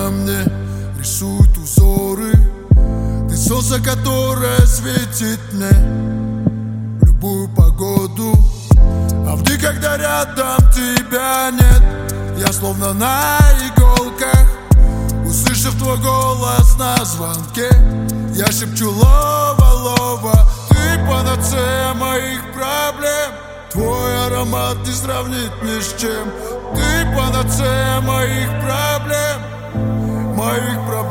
на мне рисует узоры. Ты солнце, которое светит мне в любую погоду. А в дни, когда рядом тебя нет, я словно на иголках. Услышав твой голос на звонке, я шепчу лова, лова. Ты панацея моих проблем. Твой аромат не сравнить ни с чем. Ты панацея моих проблем. Моих проблем.